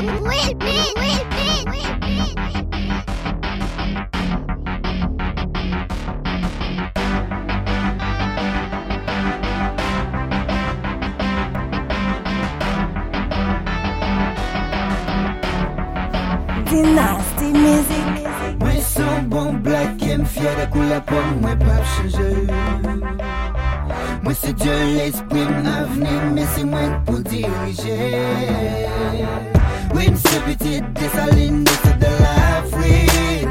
Dynasty Music. Moi son bon black et m'fier de couleur pour moi pas changer. Moi c'est Dieu l'esprit m'avenir mais c'est moi pour diriger. Oui m'se petite dessaline c'est de l'Afrique.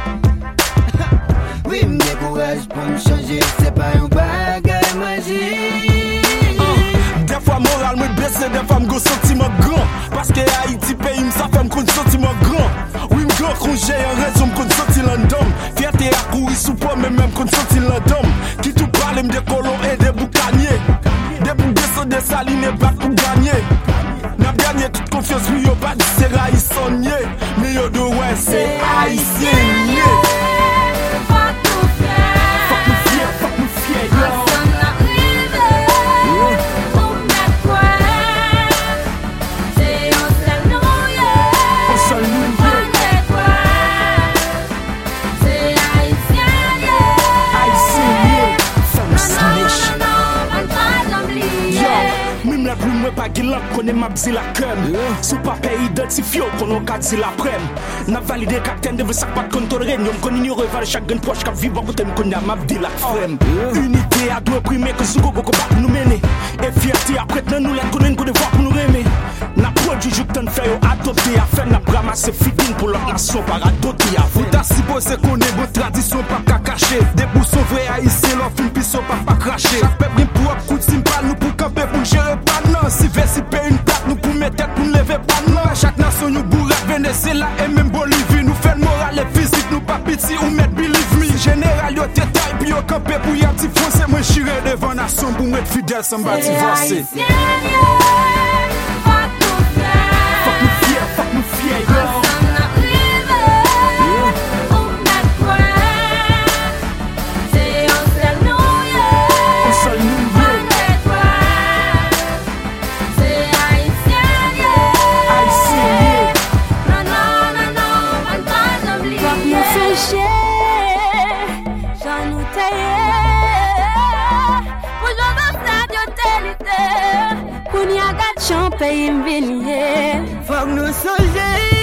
Oui m'décourage pour m'changer c'est pas un bagage magique. Des fois moral me baisse, des fois m'go sentiment grand. Parce que Haïti pays m'sa fait m'kon sentiment grand. Oui m'gran congé en raison m'kon senti l'andom. Fierté à courir sous poids mais même m'kon senti l'andom. Qui tout parle m'de colons et des boucaniers. Des boucs des salines et battre pour gagner. N'a gagné toute confiance oui yo pas dit c'est haïtien. Mais yo de ouais c'est haïtien. Pas guilant connaît ma bzi la crème. Sous papier identifié qu'on a gardé la prème. N'a validé capitaine de veut sac pas de contrôler. Nous qu'on ignore vers chaque gain proche qui vivre côté qu'on a m'a dit la frème. Unité à deux primer que sous gogo pas nous mener. Et fierté après nous la connaît qu'on devoir pour nous aimer. N'a produit jup tant fait adopter à faire n'a ramasser fitine pour leur nation par adopter à vous ta supposé qu'on est bonne tradition pas cacher. Des boussons vrais haïtiens leur film pisson pas cracher. Chaque peuple pour coup de simple nous pour camper pour gérer pas non. Si versi paye une plaque, nous pour mettre tête, pour lever pas non. Chaque nation nous bourre, Venezuela et même Bolivie. Nous fait le moral et physique, nous pas pitié ou mettre believe me. Général, yo détail, puis yo campé pour y a petit français. Moi j'irai devant nation pour mettre fidèle sans bâti divorcer. Fuck nous fier, yo. Pays m'venir. Faut que nous soyons